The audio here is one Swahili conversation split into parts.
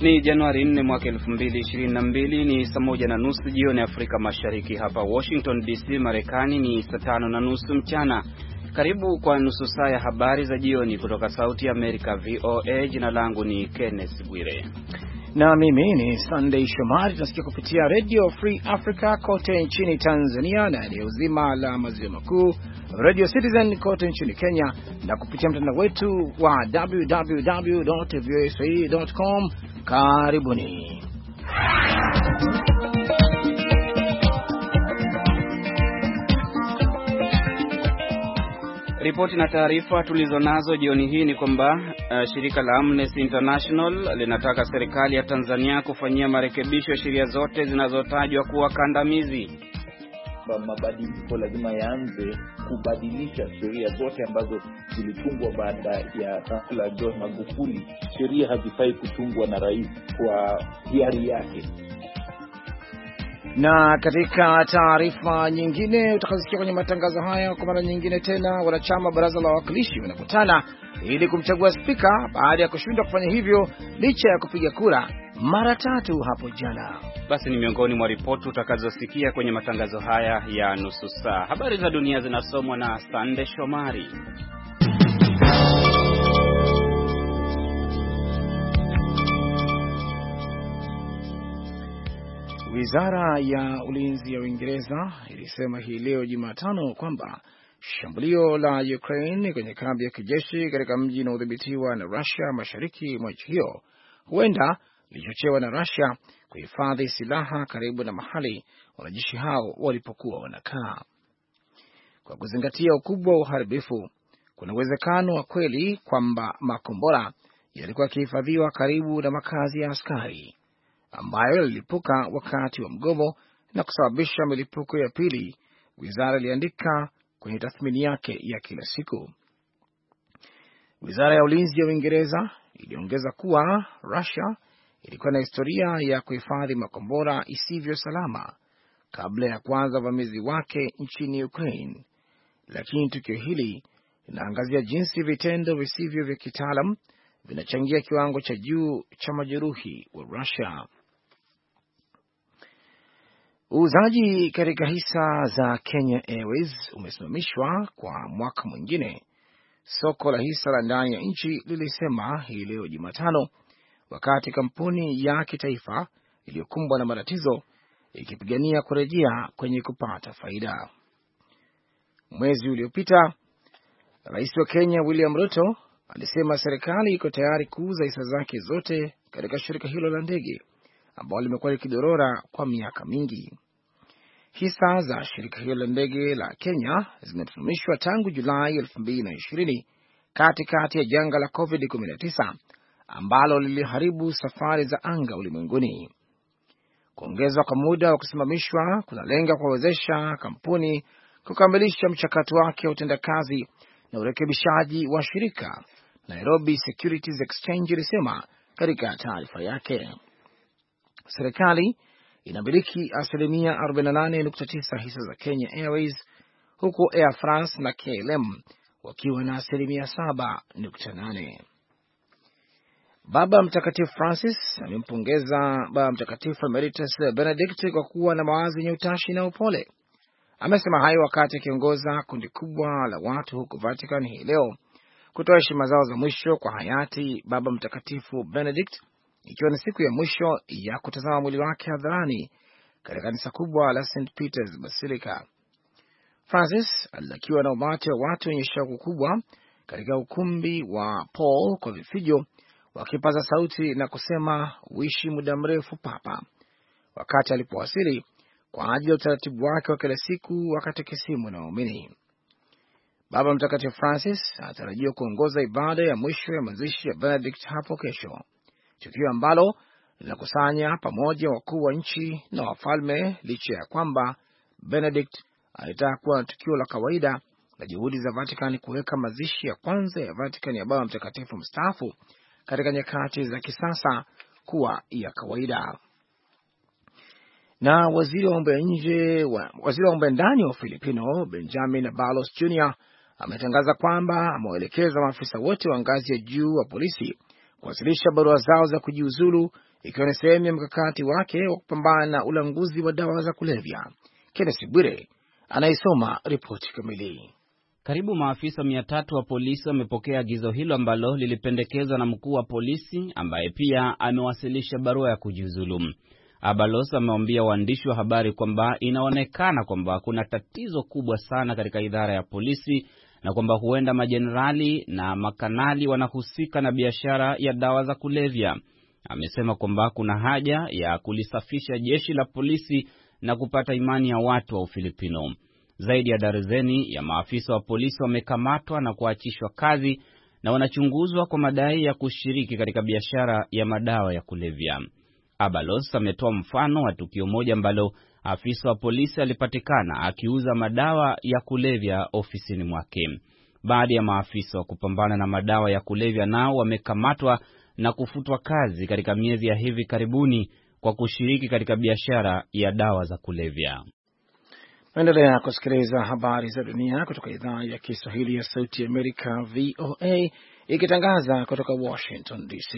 Ni Januari 4 mwaka 2022, ni saa 1:30 jioni Afrika Mashariki. Hapa Washington DC Marekani ni saa 5:30 mchana. Karibu kwa nusu saa ya habari za jioni kutoka Sauti ya Amerika VOA. Jina langu ni Kenneth Bwire. Na mimi ni Sunday Shomari. Tunasikia kupitia Radio Free Africa kote nchini Tanzania na eneo zima la maziwa makuu, Radio Citizen kote nchini Kenya, na kupitia mtandao wetu wa www.voaswahili.com. Karibuni. Ripoti na taarifa tulizonazo jioni hii ni kwamba shirika la Amnesty International linataka serikali ya Tanzania kufanyia marekebisho sheria zote zinazotajwa kuwa kandamizi. Mabadiliko lazima yaanze kubadilisha sheria zote ambazo zilitungwa baada ya tawala John Magufuli. Sheria hazifai kutungwa na rais kwa hiari yake. Na katika taarifa nyingine utakazosikia kwenye matangazo haya, kwa mara nyingine tena wanachama baraza la wawakilishi wanakutana ili kumchagua spika baada ya kushindwa kufanya hivyo licha ya kupiga kura mara 3 hapo jana. Basi ni miongoni mwa ripoti utakazosikia kwenye matangazo haya ya nusu saa. Habari za dunia zinasomwa na Sande Shomari. Wizara ya Ulinzi ya Uingereza ilisema hii leo Jumatano kwamba shambulio la Ukraine kwenye kambi ya kijeshi katika mji unaodhibitiwa na Russia mashariki mwa nchi hiyo huenda lilichochewa na Russia kuhifadhi silaha karibu na mahali wanajeshi hao walipokuwa wanakaa. Kwa kuzingatia ukubwa wa uharibifu, kuna uwezekano wa kweli kwamba makombora yalikuwa yakihifadhiwa karibu na makazi ya askari, ambayo yalilipuka wakati wa mgomo na kusababisha milipuko ya pili, wizara iliandika kwenye tathmini yake ya kila siku. Wizara ya Ulinzi ya Uingereza iliongeza kuwa Russia ilikuwa na historia ya kuhifadhi makombora isivyo salama kabla ya kuanza uvamizi wake nchini Ukraine, lakini tukio hili linaangazia jinsi vitendo visivyo vya kitaalam vinachangia kiwango cha juu cha majeruhi wa Russia. Uuzaji katika hisa za Kenya Airways umesimamishwa kwa mwaka mwingine, soko la hisa la ndani ya nchi lilisema hii leo Jumatano, wakati kampuni ya kitaifa iliyokumbwa na matatizo ikipigania kurejea kwenye kupata faida. Mwezi uliopita, Rais wa Kenya William Ruto alisema serikali iko tayari kuuza hisa zake zote katika shirika hilo la ndege ambalo limekuwa likidorora kwa miaka mingi. Hisa za shirika hilo la ndege la Kenya zimesimamishwa tangu Julai 2020 katikati ya janga la COVID-19 ambalo liliharibu safari za anga ulimwenguni. Kuongezwa kwa muda wa kusimamishwa kunalenga kuwezesha kampuni kukamilisha mchakato wake wa utendakazi na urekebishaji wa shirika, Nairobi Securities Exchange ilisema katika taarifa yake. Serikali inamiliki asilimia 48.9 hisa za Kenya Airways, huku Air France na KLM wakiwa na asilimia 7.8. Baba Mtakatifu Francis amempongeza Baba Mtakatifu Emeritus Benedict kwa kuwa na mawazo yenye utashi na upole. Amesema hayo wakati akiongoza kundi kubwa la watu huko Vatican hii leo kutoa heshima zao za mwisho kwa hayati Baba Mtakatifu Benedict, ikiwa ni siku ya mwisho ya kutazama mwili wake hadharani katika kanisa kubwa la St. Peter's Basilica. Francis alilakiwa na umati wa watu wenye shauku kubwa katika ukumbi wa Paul kwa vifijo, wakipaza sauti na kusema uishi muda mrefu Papa, wakati alipowasili kwa ajili ya utaratibu wake wa kila siku wa katekisimu na waumini. Baba Mtakatifu Francis anatarajiwa kuongoza ibada ya mwisho ya mazishi ya Benedict hapo kesho, tukio ambalo linakusanya pamoja wakuu wa nchi na wafalme, licha ya kwamba Benedict alitaka kuwa na tukio la kawaida na juhudi za Vatican kuweka mazishi ya kwanza ya Vatican ya Baba Mtakatifu mstaafu katika nyakati za kisasa kuwa ya kawaida. Na waziri wa mambo ya ndani wa Filipino Benjamin Abalos Jr. ametangaza kwamba amewaelekeza maafisa wote wa ngazi ya juu wa polisi kuwasilisha barua zao za kujiuzulu ikiwa ni sehemu ya mkakati wake wa kupambana na ulanguzi wa dawa za kulevya. Kenneth Bwire anaisoma ripoti kamili. Karibu maafisa 300 wa polisi wamepokea agizo hilo ambalo lilipendekezwa na mkuu wa polisi ambaye pia amewasilisha barua ya kujiuzulu. Abalos amewaambia waandishi wa habari kwamba inaonekana kwamba kuna tatizo kubwa sana katika idara ya polisi na kwamba huenda majenerali na makanali wanahusika na biashara ya dawa za kulevya. Amesema kwamba kuna haja ya kulisafisha jeshi la polisi na kupata imani ya watu wa Ufilipino. Zaidi ya darzeni ya maafisa wa polisi wamekamatwa na kuachishwa kazi na wanachunguzwa kwa madai ya kushiriki katika biashara ya madawa ya kulevya. Abalos ametoa mfano wa tukio moja ambalo afisa wa polisi alipatikana akiuza madawa ya kulevya ofisini mwake. Baadhi ya maafisa wa kupambana na madawa ya kulevya nao wamekamatwa na kufutwa kazi katika miezi ya hivi karibuni kwa kushiriki katika biashara ya dawa za kulevya. Naendelea kusikiliza habari za dunia kutoka idhaa ya Kiswahili ya Sauti ya Amerika, VOA, ikitangaza kutoka Washington DC.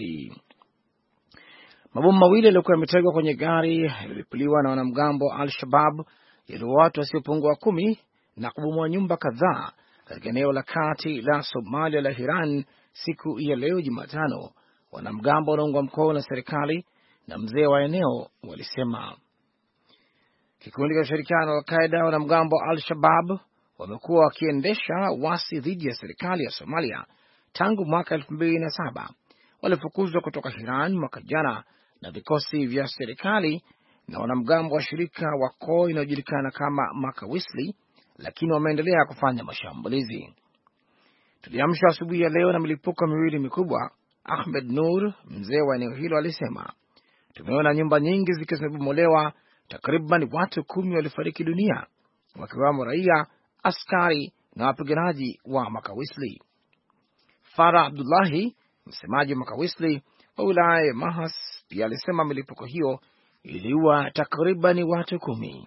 Mabomu mawili yaliyokuwa yametegwa kwenye gari yalilipuliwa na wanamgambo wa Al-Shabab yaliua watu wasiopungua 10 na kubomoa nyumba kadhaa katika eneo la kati la Somalia la Hiran siku ya leo Jumatano. Wanamgambo wanaungwa mkono na serikali na mzee wa eneo walisema. Kikundi cha ushirikiano wa Al-Qaeda, wanamgambo wa Al-Shabab wamekuwa wakiendesha wasi dhidi ya serikali ya Somalia tangu mwaka 2007. Walifukuzwa kutoka Hiran mwaka jana na vikosi vya serikali na wanamgambo wa shirika wa koo inayojulikana kama Makawisli, lakini wameendelea kufanya mashambulizi. Tuliamshwa asubuhi ya leo na milipuko miwili mikubwa, Ahmed Nur, mzee wa eneo hilo, alisema. Tumeona nyumba nyingi zikiwa zimebomolewa. Takriban watu 10 walifariki dunia, wakiwamo raia, askari na wapiganaji wa Makawisli. Farah Abdullahi, msemaji wa Makawisli wa wilaya ya Mahas, pia alisema milipuko hiyo iliua takriban watu 10.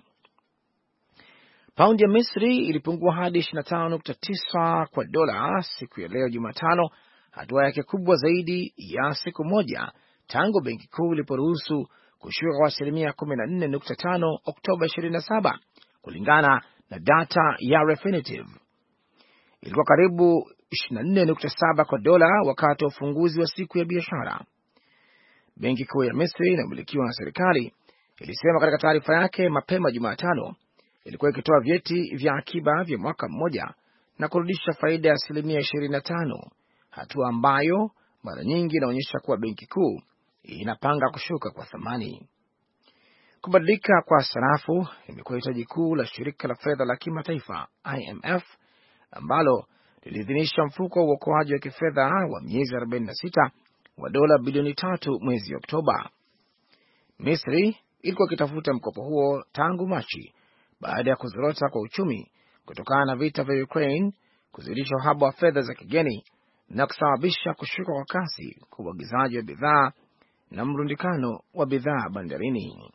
Paundi ya Misri ilipungua hadi 25.9 kwa dola siku ya leo Jumatano, hatua yake kubwa zaidi ya siku moja tangu benki kuu iliporuhusu kushuka kwa 14.5 Oktoba 27, kulingana na data ya Refinitiv. Ilikuwa karibu 24.7 kwa dola wakati wa ufunguzi wa siku ya biashara. Benki kuu ya Misri inayomilikiwa na serikali ilisema katika taarifa yake mapema Jumatano ilikuwa ikitoa vyeti vya akiba vya mwaka mmoja na kurudisha faida ya 25%, hatua ambayo mara nyingi inaonyesha kuwa benki kuu inapanga kushuka kwa thamani. Kubadilika kwa sarafu imekuwa hitaji kuu la shirika la fedha la kimataifa IMF, ambalo liliidhinisha mfuko wa uokoaji wa kifedha wa miezi 46 wa dola bilioni 3 mwezi Oktoba. Misri ilikuwa ikitafuta mkopo huo tangu Machi baada ya kuzorota kwa uchumi kutokana na vita vya Ukraine, kuzidisha uhaba wa fedha za kigeni na kusababisha kushuka kwa kasi kwa uagizaji wa bidhaa na mrundikano wa bidhaa bandarini.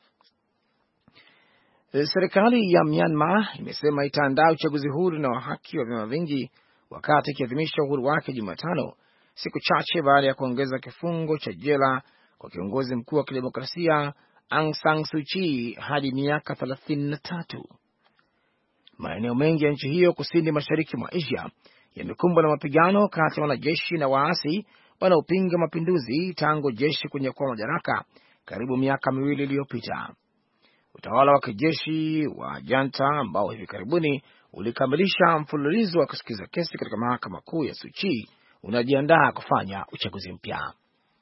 Serikali ya Myanmar imesema itaandaa uchaguzi huru na wa haki wa vyama vingi wakati ikiadhimisha uhuru wake Jumatano, siku chache baada ya kuongeza kifungo cha jela kwa kiongozi mkuu wa kidemokrasia Aung San Suu Kyi hadi miaka 33. Maeneo mengi ya nchi hiyo kusini mashariki mwa Asia yamekumbwa na mapigano kati ya wanajeshi na waasi wanaopinga mapinduzi tangu jeshi kunyakua madaraka karibu miaka 2 iliyopita. Utawala wa kijeshi wa Janta ambao hivi karibuni ulikamilisha mfululizo wa kusikiza kesi katika mahakama kuu ya Suu Kyi unajiandaa kufanya uchaguzi mpya.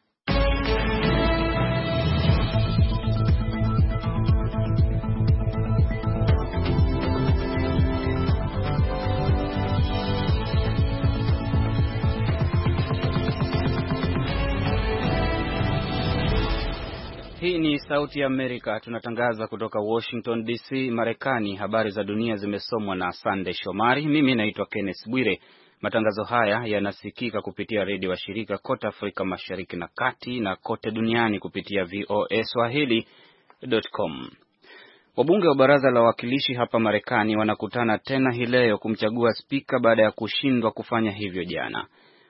Hii ni Sauti ya Amerika, tunatangaza kutoka Washington DC, Marekani. Habari za dunia zimesomwa na Sande Shomari. Mimi naitwa Kenneth Bwire. Matangazo haya yanasikika kupitia redio wa shirika kote Afrika Mashariki na Kati na kote duniani kupitia voaswahili.com. Wabunge wa Baraza la Wawakilishi hapa Marekani wanakutana tena hii leo kumchagua spika baada ya kushindwa kufanya hivyo jana.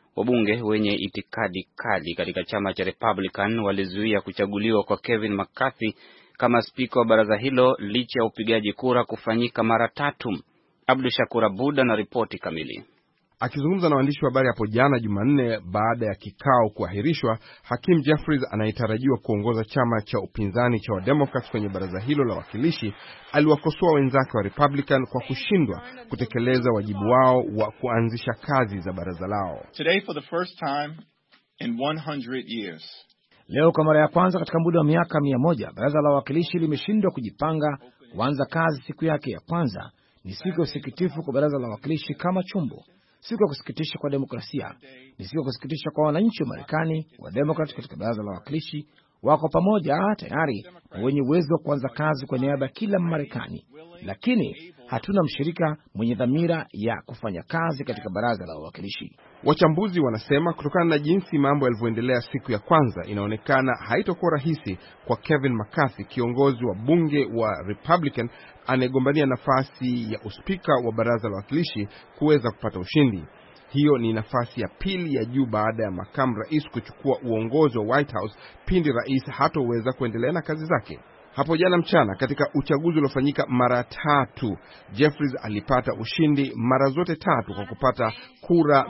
Wabunge wenye itikadi kali katika chama cha Republican walizuia kuchaguliwa kwa Kevin McCarthy kama spika wa baraza hilo licha ya upigaji kura kufanyika mara 3. Abdu Shakur Abud na ripoti kamili. Akizungumza na waandishi wa habari hapo jana Jumanne baada ya kikao kuahirishwa, Hakeem Jeffries anayetarajiwa kuongoza chama cha upinzani cha Democrats kwenye baraza hilo la wakilishi aliwakosoa wenzake wa Republican kwa kushindwa kutekeleza wajibu wao wa kuanzisha kazi za baraza lao. Today for the first time in 100 years. Leo kwa mara ya kwanza katika muda wa miaka 100, baraza la wawakilishi limeshindwa kujipanga kuanza kazi siku yake ya kwanza. Ni siku ya usikitifu kwa baraza la wawakilishi kama chombo. Siku ya kusikitisha kwa demokrasia. Ni siku ya kusikitisha kwa wananchi wa Marekani. Wa Democrat katika baraza la wawakilishi wako pamoja tayari na wenye uwezo wa kuanza kazi kwa niaba ya kila Marekani, lakini hatuna mshirika mwenye dhamira ya kufanya kazi katika baraza la wawakilishi. Wachambuzi wanasema kutokana na jinsi mambo yalivyoendelea siku ya kwanza, inaonekana haitakuwa rahisi kwa Kevin McCarthy, kiongozi wa bunge wa Republican anayegombania nafasi ya uspika wa baraza la wawakilishi, kuweza kupata ushindi. Hiyo ni nafasi ya pili ya juu baada ya makamu rais kuchukua uongozi wa White House pindi rais hatoweza kuendelea na kazi zake. Hapo jana mchana katika uchaguzi uliofanyika mara 3, Jeffries alipata ushindi mara zote 3 kwa kupata kura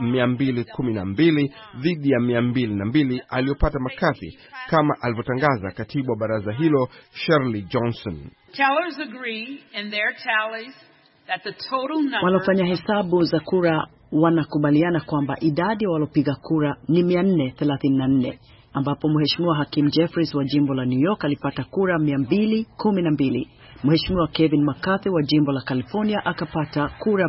212 dhidi ya 202 aliyopata McCarthy, kama alivyotangaza katibu wa baraza hilo Shirley Johnson. Tellers agree in their tallies that the total number. Walofanya hesabu za kura wanakubaliana kwamba idadi ya walopiga kura ni 434, ambapo Mheshimiwa Hakeem Jeffries wa jimbo la New York alipata kura 212. Mheshimiwa Kevin McCarthy wa jimbo la California akapata kura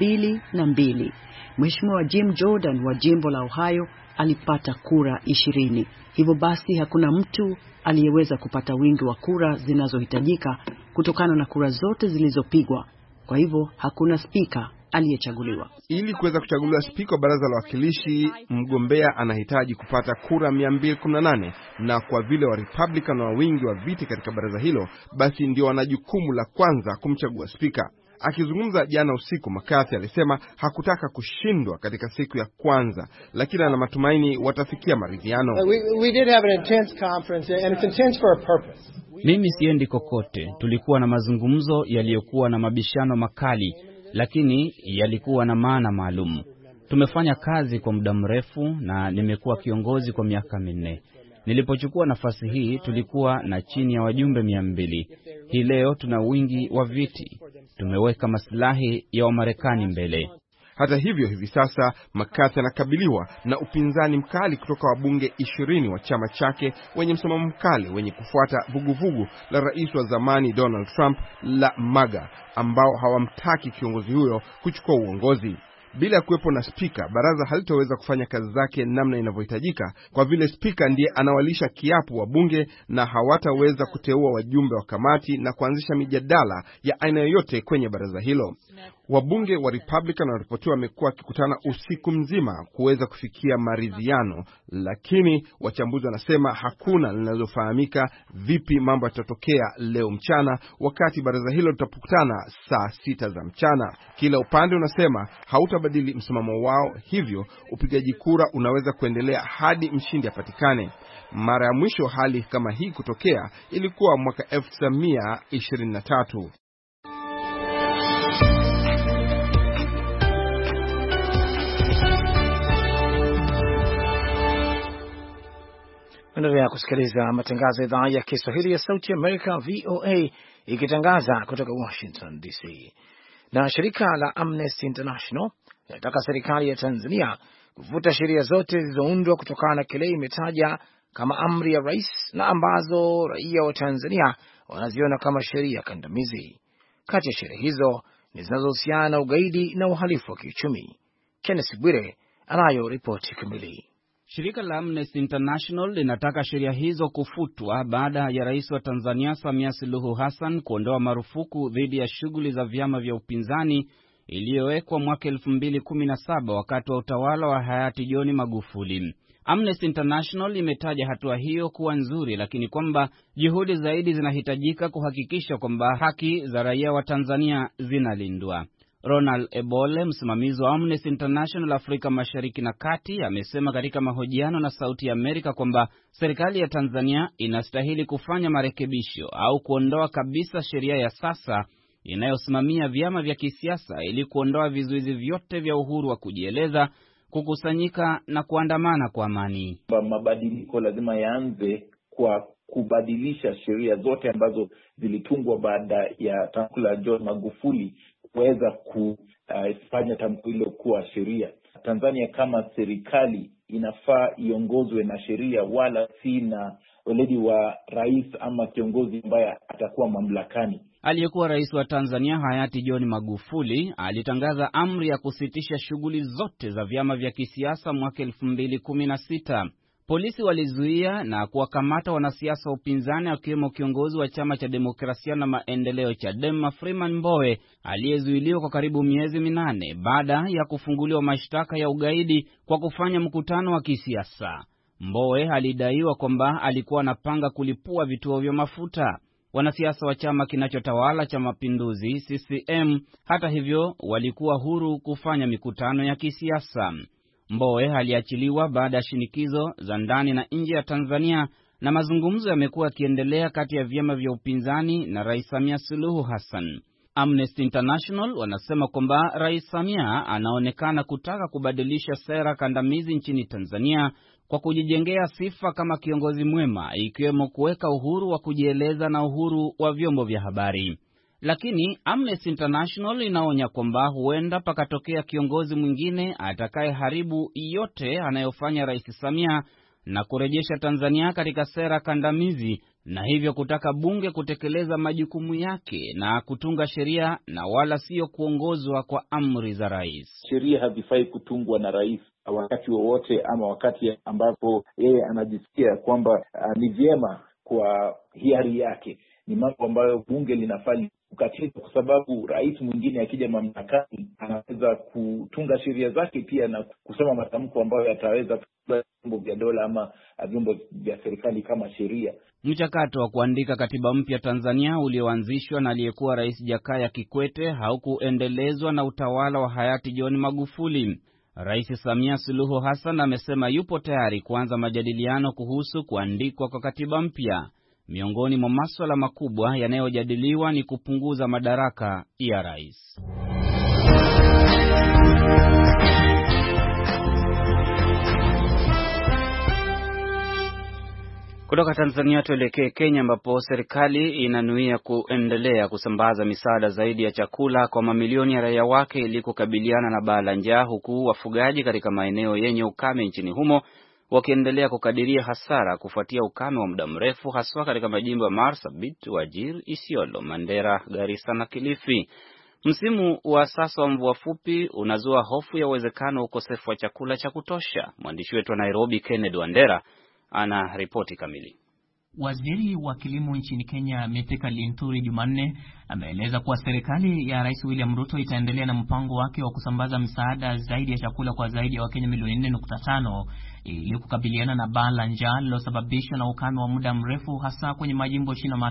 202. Mheshimiwa Jim Jordan wa jimbo la Ohio alipata kura 20. Hivyo basi hakuna mtu aliyeweza kupata wingi wa kura zinazohitajika kutokana na kura zote zilizopigwa. Kwa hivyo hakuna spika aliyechaguliwa. Ili kuweza kuchaguliwa spika wa baraza la wawakilishi, mgombea anahitaji kupata kura 218, na kwa vile wa Republican wa wingi wa viti katika baraza hilo, basi ndio wana jukumu la kwanza kumchagua spika. Akizungumza jana usiku, McCarthy alisema hakutaka kushindwa katika siku ya kwanza, lakini ana matumaini watafikia maridhiano. We did have an intense conference, and it's intense for a purpose. Mimi siendi kokote. Tulikuwa na mazungumzo yaliyokuwa na mabishano makali, lakini yalikuwa na maana maalum. Tumefanya kazi kwa muda mrefu na nimekuwa kiongozi kwa miaka 4. Nilipochukua nafasi hii tulikuwa na chini ya wajumbe 200. Hii leo tuna wingi wa viti. Tumeweka maslahi ya Wamarekani mbele. Hata hivyo, hivi sasa McCarthy anakabiliwa na upinzani mkali kutoka wabunge 20 wa chama chake wenye msimamo mkali, wenye kufuata vuguvugu la rais wa zamani Donald Trump la MAGA, ambao hawamtaki kiongozi huyo kuchukua uongozi. Bila kuwepo na spika, baraza halitoweza kufanya kazi zake namna inavyohitajika, kwa vile spika ndiye anawalisha kiapo wa bunge na hawataweza kuteua wajumbe wa kamati na kuanzisha mijadala ya aina yoyote kwenye baraza hilo. Wabunge wa Republican wanaripotiwa wamekuwa wakikutana usiku mzima kuweza kufikia maridhiano, lakini wachambuzi wanasema hakuna linalofahamika vipi mambo yatatokea leo mchana wakati baraza hilo litapokutana saa 6 za mchana. Kila upande unasema hautabadili msimamo wao, hivyo upigaji kura unaweza kuendelea hadi mshindi apatikane. Mara ya mwisho hali kama hii kutokea ilikuwa mwaka 1923. Unaendelea kusikiliza matangazo ya idhaa ya Kiswahili ya Sauti ya Amerika, VOA, ikitangaza kutoka Washington DC. Na shirika la Amnesty International linataka serikali ya Tanzania kufuta sheria zote zilizoundwa kutokana na kile imetaja kama amri ya rais na ambazo raia wa Tanzania wanaziona kama sheria kandamizi. Kati ya sheria hizo ni zinazohusiana na ugaidi na uhalifu wa kiuchumi. Kenneth Bwire anayo ripoti kamili. Shirika la Amnesty International linataka sheria hizo kufutwa baada ya rais wa Tanzania Samia Suluhu Hassan kuondoa marufuku dhidi ya shughuli za vyama vya upinzani iliyowekwa mwaka 2017 wakati wa utawala wa hayati John Magufuli. Amnesty International imetaja hatua hiyo kuwa nzuri, lakini kwamba juhudi zaidi zinahitajika kuhakikisha kwamba haki za raia wa Tanzania zinalindwa. Ronald Ebole, msimamizi wa Amnesty International Afrika Mashariki na Kati, amesema katika mahojiano na Sauti ya Amerika kwamba serikali ya Tanzania inastahili kufanya marekebisho au kuondoa kabisa sheria ya sasa inayosimamia vyama vya kisiasa ili kuondoa vizuizi vyote vya uhuru wa kujieleza, kukusanyika na kuandamana kwa amani. Mabadiliko lazima yaanze kwa kubadilisha sheria zote ambazo zilitungwa baada ya tamko la John Magufuli kuweza kufanya tamko hilo kuwa sheria. Tanzania kama serikali inafaa iongozwe na sheria, wala si na weledi wa rais ama kiongozi ambaye atakuwa mamlakani. Aliyekuwa rais wa Tanzania hayati John Magufuli alitangaza amri ya kusitisha shughuli zote za vyama vya kisiasa mwaka 2016. Polisi walizuia na kuwakamata wanasiasa wa upinzani akiwemo kiongozi wa chama cha demokrasia na maendeleo Chadema Freeman Mbowe, aliyezuiliwa kwa karibu miezi 8 baada ya kufunguliwa mashtaka ya ugaidi kwa kufanya mkutano wa kisiasa. Mbowe alidaiwa kwamba alikuwa anapanga kulipua vituo vya mafuta. Wanasiasa wa chama kinachotawala cha Mapinduzi CCM, hata hivyo, walikuwa huru kufanya mikutano ya kisiasa. Mbowe aliachiliwa baada ya shinikizo za ndani na nje ya Tanzania, na mazungumzo yamekuwa yakiendelea kati ya vyama vya upinzani na Rais Samia Suluhu Hassan. Amnesty International wanasema kwamba Rais Samia anaonekana kutaka kubadilisha sera kandamizi nchini Tanzania kwa kujijengea sifa kama kiongozi mwema, ikiwemo kuweka uhuru wa kujieleza na uhuru wa vyombo vya habari. Lakini Amnesty International inaonya kwamba huenda pakatokea kiongozi mwingine atakayeharibu yote anayofanya Rais Samia na kurejesha Tanzania katika sera kandamizi, na hivyo kutaka bunge kutekeleza majukumu yake na kutunga sheria na wala sio kuongozwa kwa amri za rais. Sheria hazifai kutungwa na rais wakati wowote ama wakati ambapo yeye anajisikia kwamba ni vyema kwa hiari yake. Ni mambo ambayo bunge linafanya kukatiza, kwa sababu rais mwingine akija mamlakani anaweza kutunga sheria zake pia na kusema matamko ambayo yataweza kutoa vyombo vya dola ama vyombo vya serikali kama sheria. Mchakato wa kuandika katiba mpya Tanzania ulioanzishwa na aliyekuwa Rais Jakaya Kikwete haukuendelezwa na utawala wa hayati John Magufuli. Rais Samia Suluhu Hassan amesema yupo tayari kuanza majadiliano kuhusu kuandikwa kwa katiba mpya. Miongoni mwa masuala makubwa yanayojadiliwa ni kupunguza madaraka ya rais. Kutoka Tanzania tuelekee Kenya, ambapo serikali inanuia kuendelea kusambaza misaada zaidi ya chakula kwa mamilioni ya raia wake ili kukabiliana na baa la njaa, huku wafugaji katika maeneo yenye ukame nchini humo wakiendelea kukadiria hasara kufuatia ukame wa muda mrefu, haswa katika majimbo ya Marsabit, Wajir, Isiolo, Mandera, Garissa na Kilifi. Msimu wa sasa wa mvua fupi unazua hofu ya uwezekano wa ukosefu wa chakula cha kutosha. Mwandishi wetu wa Nairobi, Kennedy Wandera, ana ripoti kamili. Waziri wa kilimo nchini Kenya, Mithika Linturi, Jumanne ameeleza kuwa serikali ya Rais William Ruto itaendelea na mpango wake wa kusambaza msaada zaidi ya chakula kwa zaidi ya Wakenya milioni 4.5 ili kukabiliana na baa la njaa lililosababishwa na ukame wa muda mrefu, hasa kwenye majimbo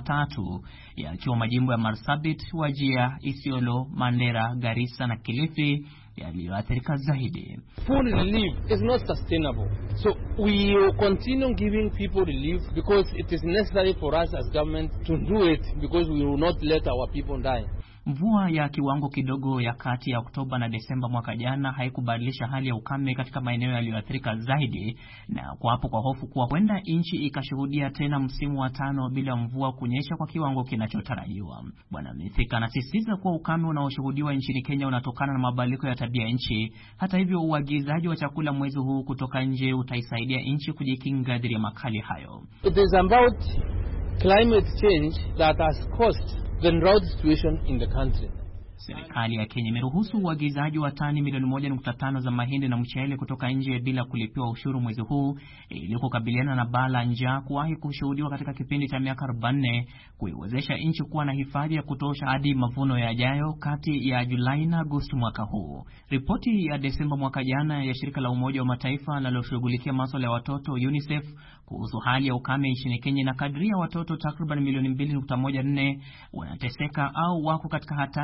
23 yakiwa majimbo ya Marsabit, Wajir, Isiolo, Mandera, Garissa na Kilifi yaliyoathirika zaidi. Food relief is not sustainable. So we will continue giving people relief because it is necessary for us as government to do it, because we will not let our people die. Mvua ya kiwango kidogo ya kati ya Oktoba na Desemba mwaka jana haikubadilisha hali ya ukame katika maeneo yaliyoathirika zaidi, na kwa hapo kwa hofu kuwa huenda nchi ikashuhudia tena msimu wa 5 bila mvua kunyesha kwa kiwango kinachotarajiwa. Bwana Mithika anasisitiza kuwa ukame unaoshuhudiwa nchini Kenya unatokana na mabadiliko ya tabia nchi. Hata hivyo, uagizaji wa chakula mwezi huu kutoka nje utaisaidia nchi kujikinga dhidi ya makali hayo. It is about climate change that has caused the drought situation in the country. Serikali ya Kenya imeruhusu uagizaji wa tani milioni 1.5 za mahindi na mchele kutoka nje bila kulipiwa ushuru mwezi huu ili kukabiliana na baa la njaa kuwahi kushuhudiwa katika kipindi cha miaka 40, kuiwezesha nchi kuwa na hifadhi ya kutosha hadi mavuno yajayo kati ya Julai na Agosti mwaka huu. Ripoti ya Desemba mwaka jana ya shirika la Umoja wa Mataifa linaloshughulikia masuala ya watoto UNICEF kuhusu hali ya ukame nchini Kenya na kadri ya watoto takriban milioni 2.14 wanateseka au wako katika hatari ya utapia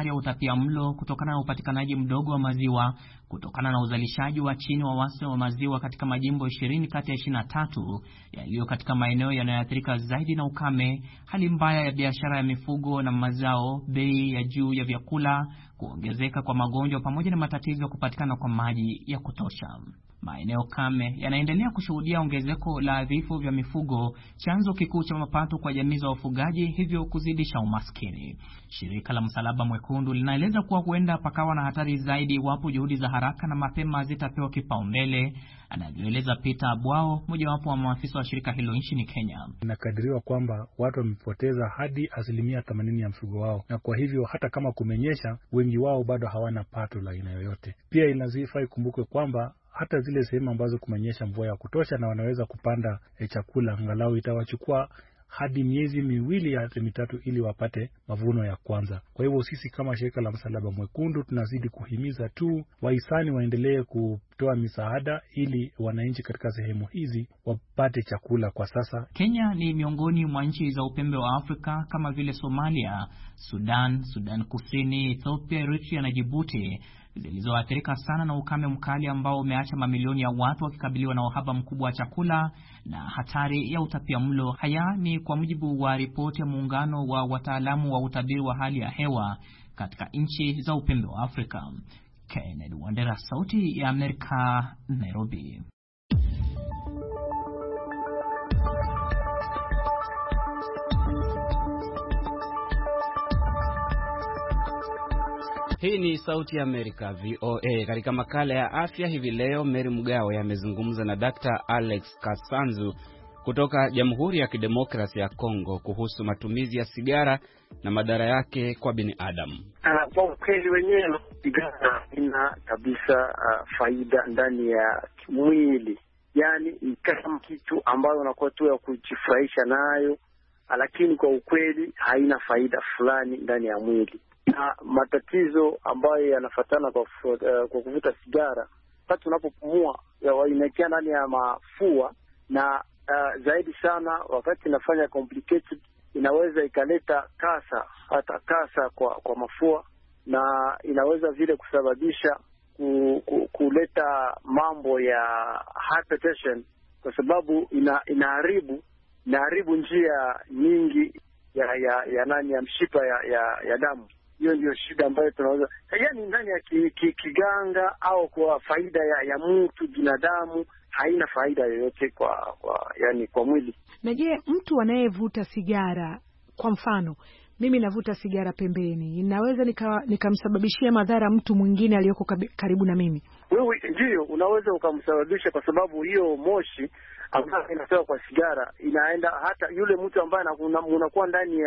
utapiamlo kutokana na upatikanaji mdogo wa maziwa, kutokana na uzalishaji wa chini wa wastani wa maziwa katika majimbo 20 kati ya 23 yaliyo katika maeneo yanayoathirika zaidi na ukame, hali mbaya ya biashara ya mifugo na mazao, bei ya juu ya vyakula, kuongezeka kwa magonjwa pamoja na matatizo ya kupatikana kwa maji ya kutosha. Maeneo kame yanaendelea kushuhudia ongezeko la vifo vya mifugo, chanzo kikuu cha mapato kwa jamii za wafugaji, hivyo kuzidisha umaskini. Shirika la Msalaba Mwekundu linaeleza kuwa huenda pakawa na hatari zaidi iwapo juhudi za haraka na mapema zitapewa kipaumbele, anavyoeleza Peter Abwao, mojawapo wa maafisa wa shirika hilo nchini Kenya. Inakadiriwa kwamba watu wamepoteza hadi 80% ya mfugo wao, na kwa hivyo hata kama kumenyesha, wengi wao bado hawana pato la aina yoyote. Pia inazifai kumbukwe kwamba hata zile sehemu ambazo kumenyesha mvua ya kutosha na wanaweza kupanda chakula, angalau itawachukua hadi miezi 2 hadi 3 ili wapate mavuno ya kwanza. Kwa hivyo sisi kama shirika la Msalaba Mwekundu tunazidi kuhimiza tu wahisani waendelee kutoa misaada ili wananchi katika sehemu hizi wapate chakula kwa sasa. Kenya ni miongoni mwa nchi za upembe wa Afrika kama vile Somalia, Sudan Kusini, Ethiopia, Eritrea na Djibouti zilizoathirika sana na ukame mkali ambao umeacha mamilioni ya watu wakikabiliwa na uhaba mkubwa wa chakula na hatari ya utapiamlo. Haya ni kwa mujibu wa ripoti ya muungano wa wataalamu wa utabiri wa hali ya hewa katika nchi za upembe wa Afrika. Kennedy Wandera, Sauti ya Amerika, Nairobi. Hii ni Sauti ya Amerika, VOA. Katika makala ya afya hivi leo, Mary Mgawe amezungumza na Dr. Alex Kasanzu kutoka Jamhuri ya Kidemokrasia ya Kongo kuhusu matumizi ya sigara na madhara yake kwa binadamu. Kwa ukweli wenyewe, sigara ina kabisa faida ndani ya mwili. Yaani ni kama kitu ambayo unakuwa tu ya kujifurahisha nayo, lakini kwa ukweli haina faida fulani ndani ya mwili. Na matatizo ambayo yanafuatana kwa kuvuta sigara, wakati unapopumua inaingia ndani ya mafua, na zaidi sana wakati inafanya complicated, inaweza ikaleta kasa kwa mafua, na inaweza vile kusababisha kuleta mambo ya hypertension, kwa sababu inaharibu njia nyingi ya mshipa ya damu. Hiyo ndio shida ambayo tunaweza, yaani ndani ya kiganga au kwa faida ya mtu binadamu haina faida yoyote kwa mwili. Na je, mtu anayevuta sigara, kwa mfano mimi navuta sigara pembeni, inaweza nikamsababishia madhara mtu mwingine aliyoko karibu na mimi? Wewe ndio unaweza ukamsababisha, kwa sababu hiyo moshi ambayo inatoka kwa sigara inaenda hata yule mtu ambaye mnakuwa ndani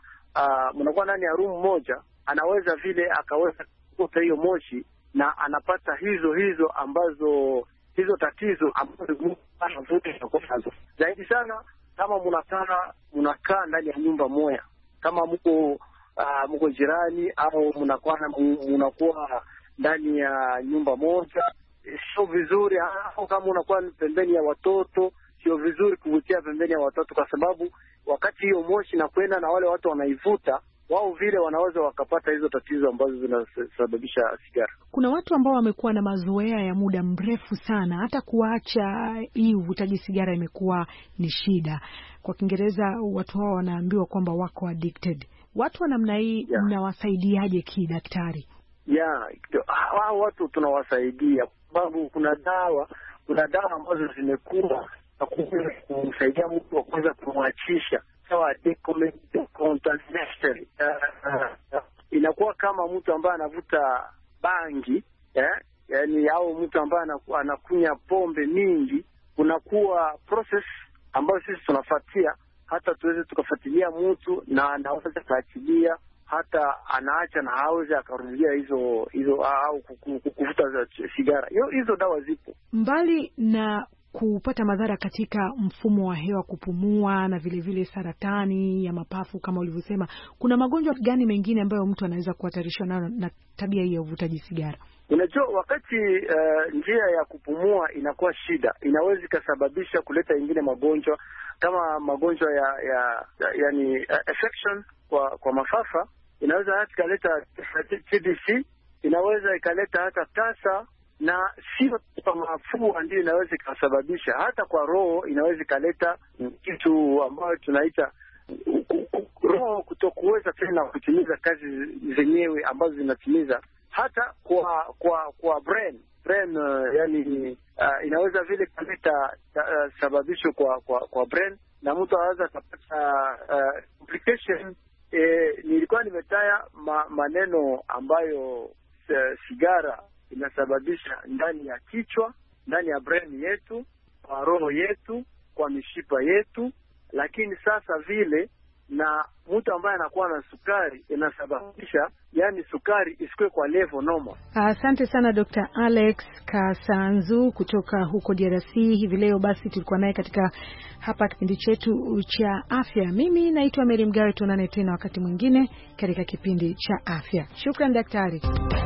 ya room moja, anaweza vile akaweza kutoa hiyo moshi na anapata hizo ambazo hizo tatizo ambazo anavuta zaidi sana kama mnakaa ndani ya nyumba moja, kama mko jirani au mnakuwa ndani ya nyumba moja, sio vizuri. Au kama unakuwa pembeni ya watoto, sio vizuri kuvutia pembeni ya watoto, kwa sababu wakati hiyo moshi na kwenda na wale watu wanaivuta, wao vile wanaweza wakapata hizo tatizo ambazo zinasababisha sigara. Kuna watu ambao wamekuwa na mazoea ya muda mrefu sana, hata kuacha hii uvutaji sigara imekuwa ni shida. Kwa Kiingereza watu hao wanaambiwa kwamba wako addicted. Watu wa namna hii mnawasaidiaje kidaktari? Hao watu tunawasaidia kwa sababu kuna dawa ambazo zimekuwa na kumsaidia mtu wa kuweza kumwachisha. Sawa, inakuwa kama mtu ambaye anavuta bangi, yani au mtu ambaye anakunya pombe mingi. Kunakuwa process ambayo sisi tunafuatia, hata tuweze tukafuatilia mtu na anaweza kuachilia, hata anaacha na hawezi akarudia hizo au kuvuta sigara. Hizo dawa zipo. Mbali na kupata madhara katika mfumo wa hewa, kupumua na vile saratani ya mapafu kama ulivyosema, kuna magonjwa gani mengine ambayo mtu anaweza kuhatarishwa nayo na tabia hii ya uvutaji sigara? Unajua, wakati njia ya kupumua inakuwa shida, inaweza ikasababisha kuleta ingine magonjwa kama magonjwa yani infection kwa mafafa, inaweza hata ikaleta TBC, inaweza ikaleta hata tasa, na sio kwa mafua ndio inaweza ikasababisha, hata kwa roho inaweza ikaleta kitu ambayo tunaita roho kutokuweza tena kutimiza kazi zenyewe ambazo zinatimiza, hata kwa brain yani inaweza vile kuleta sababisho kwa brain, na mtu anaweza kupata complication. Nilikuwa nimetaya maneno ambayo sigara inasababisha ndani ya kichwa, ndani ya brain yetu, kwa roho yetu, kwa mishipa yetu, lakini sasa vile na mtu ambaye anakuwa na sukari inasababisha, yani sukari isikwe kwa level normal. Asante sana Dr. Alex Kasanzu kutoka huko DRC. Hivi leo basi tulikuwa naye katika hapa kipindi chetu cha afya. Mimi naitwa Mary Mgawe, tuonane tena wakati mwingine katika kipindi cha afya. Shukran daktari.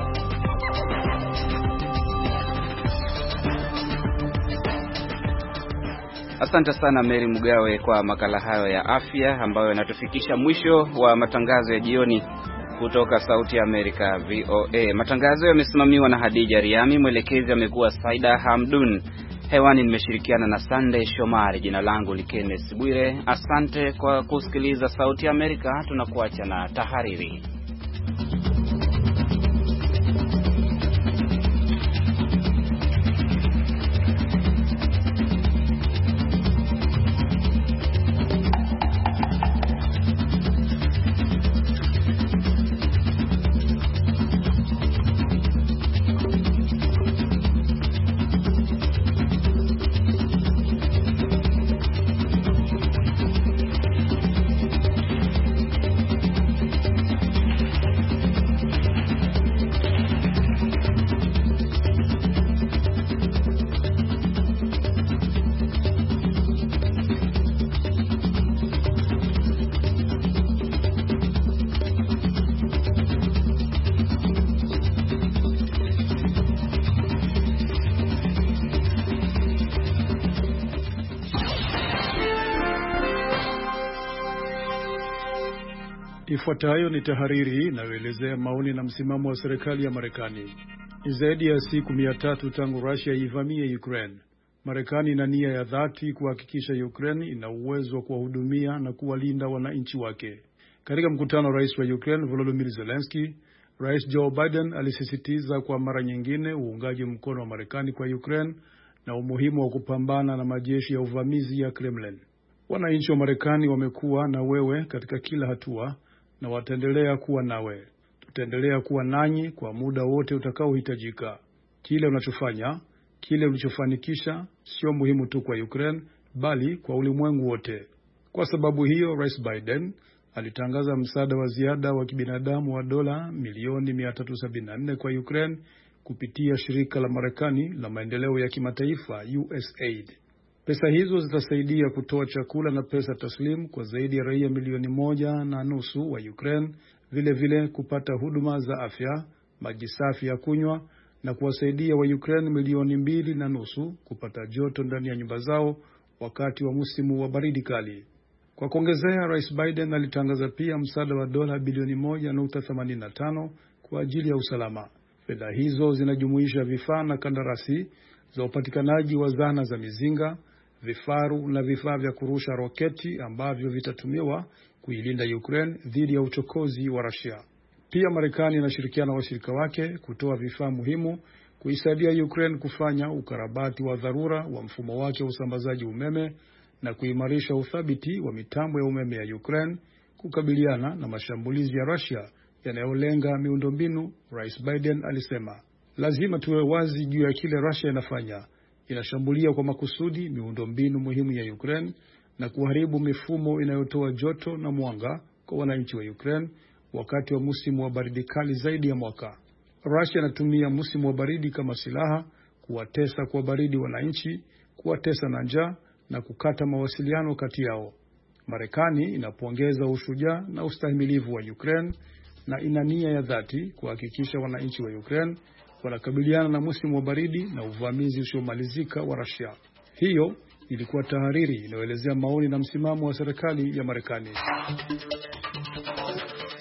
Asante sana Mary Mgawe kwa makala hayo ya afya ambayo yanatufikisha mwisho wa matangazo ya jioni kutoka Sauti ya Amerika VOA. Matangazo yamesimamiwa na Hadija Riami, mwelekezi amekuwa Saida Hamdun. Hewani nimeshirikiana na Sunday Shomari, jina langu Kenneth Bwire. Asante kwa kusikiliza Sauti ya Amerika, tunakuacha na tahariri. Ifuatayo ni tahariri inayoelezea maoni na msimamo wa serikali ya Marekani. Zaidi ya siku 300 tangu Russia ivamie Ukraine, Marekani ina nia ya dhati kuhakikisha Ukraine ina uwezo wa kuwahudumia na kuwalinda wananchi wake. Katika mkutano wa rais wa Ukraine Volodymyr Zelensky, Rais Joe Biden alisisitiza kwa mara nyingine uungaji mkono wa Marekani kwa Ukraine na umuhimu wa kupambana na majeshi ya uvamizi ya Kremlin. Wananchi wa Marekani wamekuwa na wewe katika kila hatua na wataendelea kuwa nawe. Tutaendelea kuwa nanyi kwa muda wote utakaohitajika. Kile unachofanya, kile ulichofanikisha sio muhimu tu kwa Ukraine bali kwa ulimwengu wote. Kwa sababu hiyo, Rais Biden alitangaza msaada wa ziada wa kibinadamu wa dola milioni 374 kwa Ukraine kupitia shirika la Marekani la maendeleo ya kimataifa USAID. Pesa hizo zitasaidia kutoa chakula na pesa taslimu kwa zaidi ya raia milioni 1.5 wa Ukraine, vile vile kupata huduma za afya, maji safi ya kunywa na kuwasaidia wa Ukraine milioni 2.5 kupata joto ndani ya nyumba zao wakati wa msimu wa baridi kali. Kwa kuongezea, Rais Biden alitangaza pia msaada wa dola bilioni 1.85 kwa ajili ya usalama. Fedha hizo zinajumuisha vifaa na kandarasi za upatikanaji wa zana za mizinga, vifaru na vifaa vya kurusha roketi ambavyo vitatumiwa kuilinda Ukraine dhidi ya uchokozi wa Russia. Pia Marekani inashirikiana na washirika wake kutoa vifaa muhimu kuisaidia Ukraine kufanya ukarabati wa dharura wa mfumo wake wa usambazaji umeme na kuimarisha uthabiti wa mitambo ya umeme ya Ukraine kukabiliana na mashambulizi ya Russia yanayolenga miundombinu. Rais Biden alisema, lazima tuwe wazi juu ya kile Russia inafanya. Inashambulia kwa makusudi miundombinu muhimu ya Ukraine na kuharibu mifumo inayotoa joto na mwanga kwa wananchi wa Ukraine wakati wa msimu wa baridi kali zaidi ya mwaka. Russia inatumia msimu wa baridi kama silaha kuwatesa kwa baridi wananchi, kuwatesa na njaa na kukata mawasiliano kati yao. Marekani inapongeza ushujaa na ustahimilivu wa Ukraine na ina nia ya dhati kuhakikisha wananchi wa Ukraine wanakabiliana na msimu wa baridi na uvamizi usiomalizika wa Russia. Hiyo ilikuwa tahariri inayoelezea maoni na msimamo wa serikali ya Marekani.